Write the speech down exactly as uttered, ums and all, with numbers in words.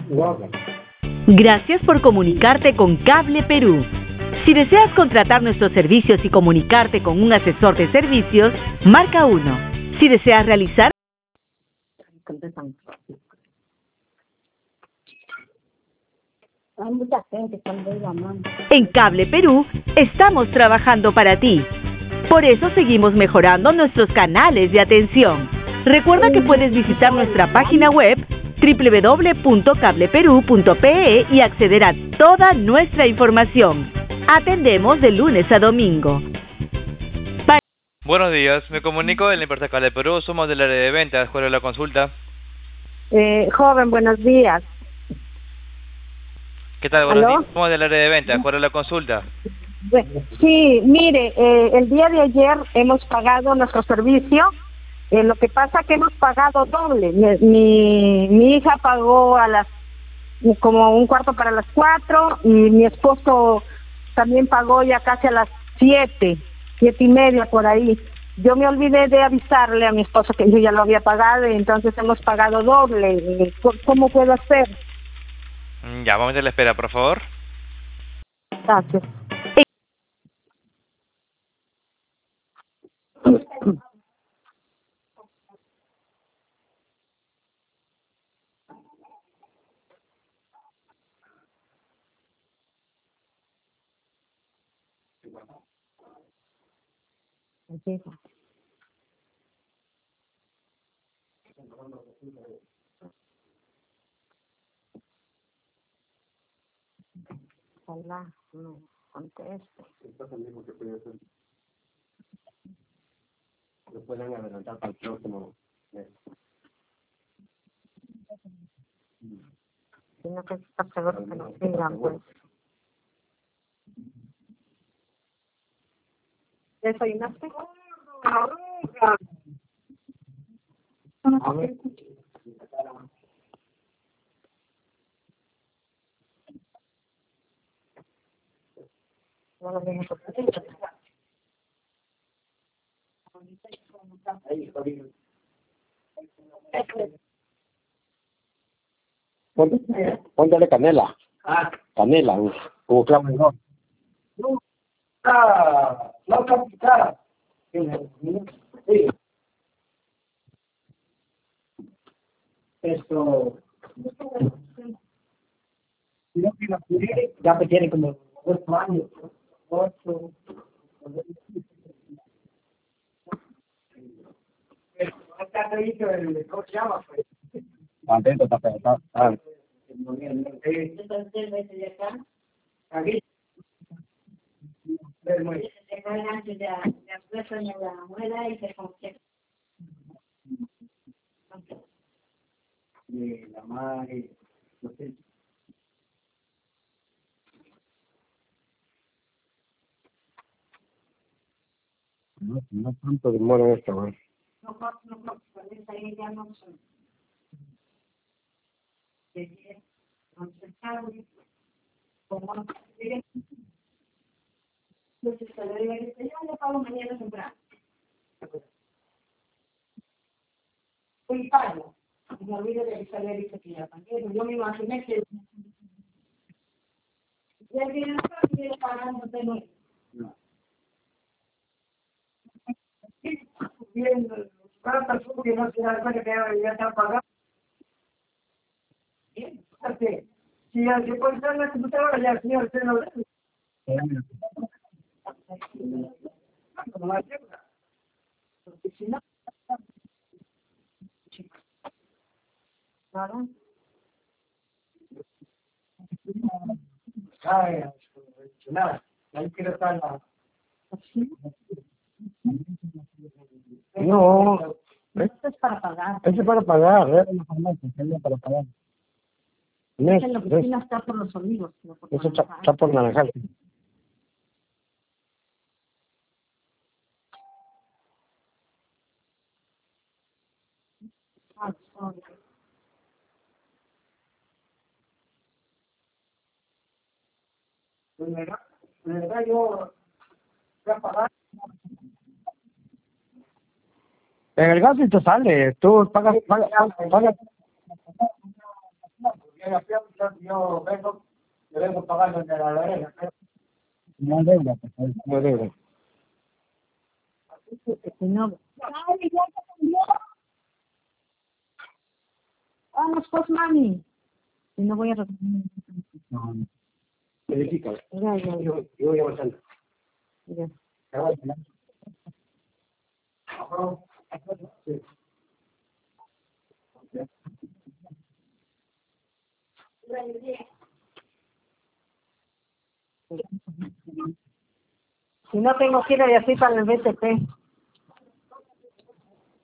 Gracias por comunicarte con Cable Perú. Si deseas contratar nuestros servicios y comunicarte con un asesor de servicios, marca uno. Si deseas realizar... Hay mucha gente cuando llamando. En Cable Perú estamos trabajando para ti. Por eso seguimos mejorando nuestros canales de atención. Recuerda que puedes visitar nuestra página web doble u doble u doble u punto cable perú punto pe e y acceder a toda nuestra información. Atendemos de lunes a domingo. Pa- Buenos días, me comunico en la empresa Cable Perú, somos del área de ventas, ¿cuál es la consulta? Eh, joven, buenos días. ¿Qué tal? Buenos ¿Aló? días, somos del área de ventas, ¿cuál es la consulta? Bu- Sí, mire, eh, el día de ayer hemos pagado nuestro servicio. Eh, lo que pasa que hemos pagado doble. Mi, mi, mi hija pagó a las como un cuarto para las cuatro y mi esposo también pagó ya casi a las siete, siete y media por ahí. Yo me olvidé de avisarle a mi esposo que yo ya lo había pagado y entonces hemos pagado doble. Eh, ¿Cómo puedo hacer? Mm, Ya, vamos a la espera, por favor. Gracias. Ojalá no conteste. Lo pueden adelantar para el próximo mes. Sino que está seguro que nos digan, pues. ¿Desayunaste? No lo vimos. Ponte- Póntale canela. Canela, uf, como clavo de oro. Ah, no capitán. Sí. Esto. Creo que la puré ya me tiene como ocho años. Ocho. Está dicho el ¿cómo se llama? Pues. Atento, está está. está. Aquí. De la madre, no sé. No, no tanto demora en esto, ¿no? Fui pago. Me olvidé de avisarle a Lisa que ya pagué. Yo me imaginé que ya viene y viene pagando de nuevo. No. Bien, para personas que no se dan cuenta que ya están pagando. Bien, fíjate, si ya se puede estar en la computadora, ya el señor se lo ve. Como la deuda. Porque si no, nada. Ay, nada. Ahí quiero estar la... No, Esto es para pagar. ese es para pagar, ¿eh? Una farmacia, es para pagar. No es, En la no es, oficina está por los olivos. No por eso está, Naranjal. está por naranjal. Ah, sorry. De verdad, de verdad yo voy a pagar. En el gas sí te sale, tú pagas, pagas, pagas, liquidación, yo, yo vengo, yo vengo pagando en la arena. No deuda, no deuda. No. Ay, ya se cambió. Vamos, pues, mami. Y no voy a recoger. No, no. Verifica. Ya, ya, ya. Yo, yo voy avanzando. Ya. Sí. Si no tengo que ir así para el B T P.